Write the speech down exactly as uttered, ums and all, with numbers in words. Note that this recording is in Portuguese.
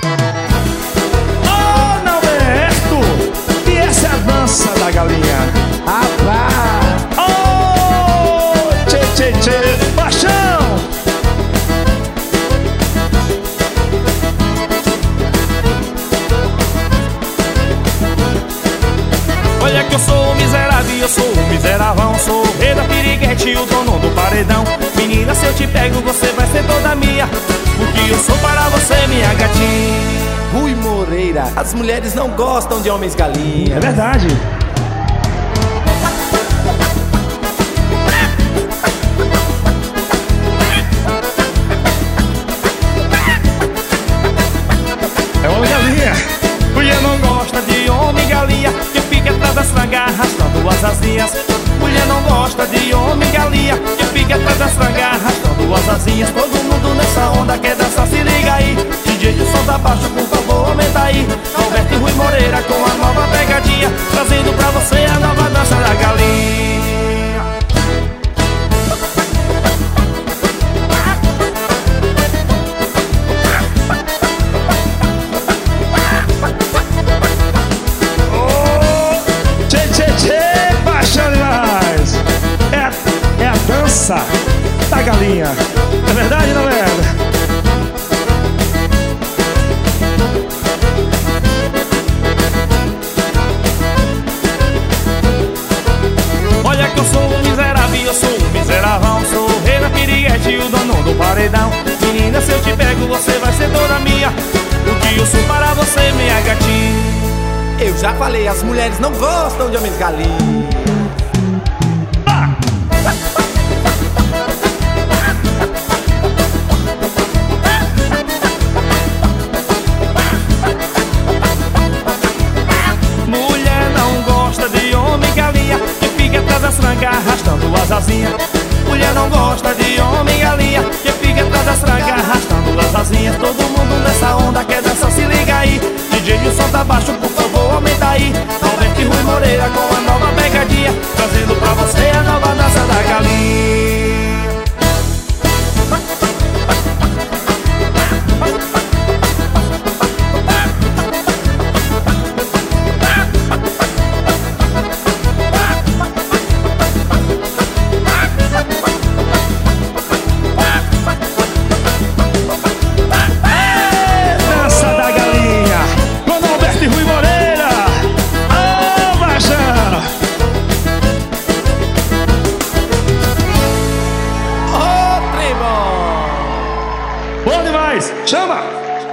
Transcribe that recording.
Oh, Norberto, e essa é a dança da galinha. Rapaz! Oh, tchê, tchê, tchê, paixão! Olha que eu sou miserável e eu sou miserável. Sou o rei da piriguete e o dono do paredão. Menina, se eu te pego, você vai ser toda minha, porque eu sou para você, minha gatinha. Rui Moreira, as mulheres não gostam de homens galinha. É verdade. É homem galinha. Mulher não gosta de homem galinha, que fica atrás das frangas arrastando as asinhas. Mulher não gosta de homem galinha, que fica atrás das frangas arrastando as asinhas. Todo mundo nessa onda quer dançar, se liga aí. D J de som tá baixo, por favor, aumenta aí. Norberto e Rui Moreira com a nova pegadinha, trazendo pra você a nova dança da galinha. Tchê, tchê, tchê, paixão demais. É a, é a dança da galinha. É verdade, não é? Olha que eu sou um miserável e eu sou um miserável. Sou o rei da piriguete e o dono do paredão. Menina, se eu te pego, você vai ser toda minha, porque eu sou para você, minha gatinha. Eu já falei, as mulheres não gostam de homens galinha. Ah!